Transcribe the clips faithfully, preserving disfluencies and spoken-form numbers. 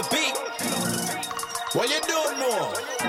the beat. What you don't know?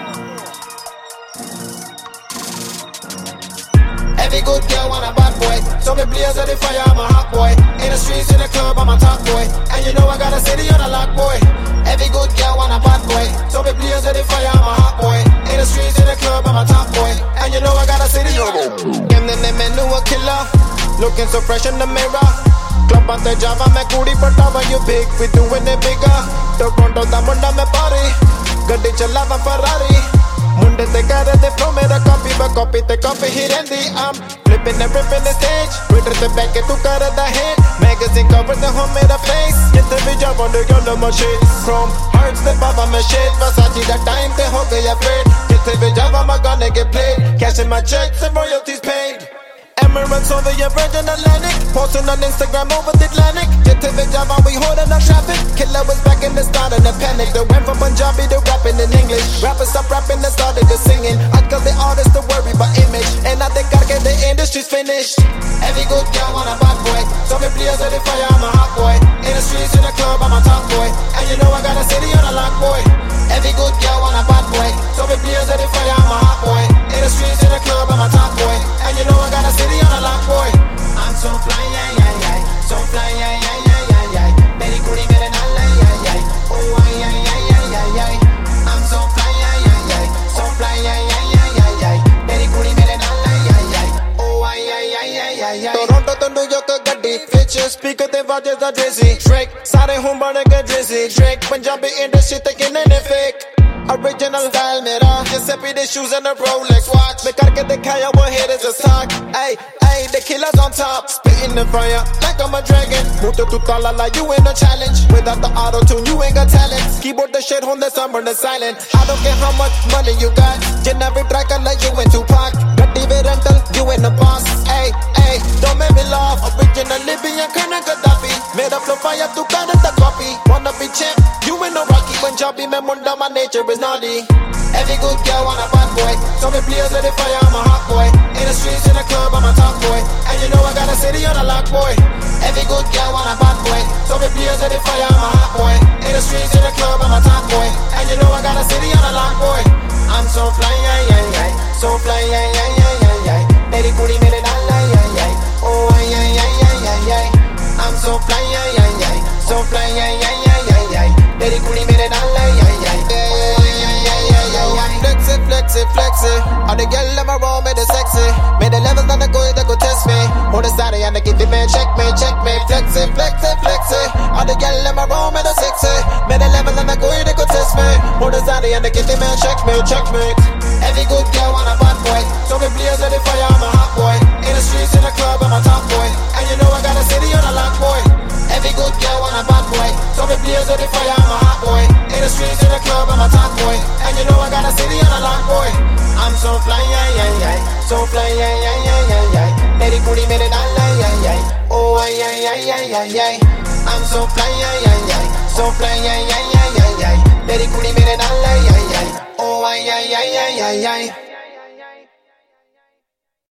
Every good girl want a bad boy, so me blaze at the fire, I'm a hot boy. In the streets, in the club, I'm a top boy. And you know I got a city on a lock boy. Every good girl want a bad boy, so me blaze at the fire, I'm a hot boy. In the streets, in the club, I'm a top boy. And you know I got a city on a Game the name and a killer, looking so fresh in the mirror. Club on the Java, me cootie, but when you big, we doing it bigger. The pronto da munda me party, gadi chalava Ferrari. Munde te kare de flow mera copy, but copy te copy hit and the I'm flipping and ripping the stage. Twitter te back it to kare the hit. Magazine cover the home made a face. Get the video on the girl of my shit. Chrome hearts the baba my shit. Versace that time te ho gaya paid. Get the video on my gonna get played. Cashing my checks and royalties paid. Emirates over your Virgin Atlantic, posting on Instagram over the Atlantic. Get to the job and we holding up traffic. Killer was back in the start of the panic. They went from Punjabi to rapping in English. Rappers stop rapping and started to singing. I tell the artists to worry about image, and I think I get the industry's finished. Every good girl want a bad boy, so me blaze at the fire, I'm a hot boy. In the streets, in the club, I'm a top boy. And you know I got a city on a lock boy. Every good girl want a bad boy, so me blaze at the fire, I'm a hot boy. In the streets, in the club, I'm a top boy. And you know I got a city on a lock boy. I'm so fly, yeah, yeah, yeah. So fly, yeah, yeah, yeah, yeah, yeah. Meri kudi mere naal, yeah, yeah. Oh, yeah, yeah, yeah, yeah, yeah. I'm so fly, yeah, yeah, yeah. So fly, yeah, yeah, yeah, yeah, yeah. Meri kudi mere naal, yeah, yeah. Oh, yeah, yeah, yeah, yeah, yeah. Toronto to New York gaddi, ਵਿੱਚ speaker ਤੇ ਵਾਜੇ ਦਾ Drizzy. Drake ਸਾਰੇ ਹੁਣ ਬਣ ਗਏ Drizzy. Drake Punjabi industry ਤੇ ਕਿੰਨੇ ਨੇ fake. Original style mera, Giuseppe the shoes and the Rolex watch. Me karke dikhaya what haters is talk. Ay, ay, the killers on top, spitting the fire like I'm a dragon. Muto tu tala like you ain't a challenge. Without the auto tune, you ain't got talent. Keyboard the shit on the summer the silent. I don't care how much money you got. Generic track like you in Tupac. Gatti with rental, you in the boss. Ay, ay, don't make me laugh. Original Libyan kind of Gaddafi. Made up the fire to cut the copy. Wanna be champ, you ain't no Rocky. Punjabi me munda, my nature is naughty. Every good girl want a bad boy, so me blaze at the fire, I'm a hot boy. In the streets, in the club, I'm a top boy. And you know I got a city on a lock boy. Every good girl want a bad boy, so me blaze at the fire, I'm a hot boy. In the streets, in the club, I'm a top boy. And you know I got a city on a lock boy. I'm so fly, yeah, yeah, yeah. So fly, yeah, yeah, yeah, yeah, yeah. Meri kudi mere naal, yeah, yeah. Oh, yeah, yeah, yeah, yeah, yeah. I'm so fly, yeah, yeah, yeah. So fly, yeah, yeah, yeah, yeah, yeah. Meri kudi mere naal, yeah, yeah. Flexi, flexi, all the girl in my room made it sexy. Made the levels on the go, they go test me. Hold the side and give it man, check me, check me. Flexi, flexi, flexi, all the girl in my room made it sexy. Made the levels on the go, they go test me. Hold the side and give it man, check me, check me. Every good girl want a bad boy, so me blaze at the fire, I'm a hot boy. In the streets, in the club, I'm a top boy. And you know I got a city on a lock boy. Every good girl want a bad boy, so me blaze at the fire, I'm a hot boy. In the streets, in the club, I'm a top boy. And you know I got a city on a lock boy. I'm so fly, yeah, yeah, yeah. So fly, yeah, yeah, yeah, yeah, yeah. Meri kudi mere naal, yeah, yeah. Oh, yeah, yeah, yeah, yeah, yeah. I'm so fly, yeah, yeah, yeah. So fly, yeah, yeah, yeah, yeah, yeah. Meri kudi mere naal, yeah, yeah. Oh, yeah, yeah, yeah, yeah, yeah.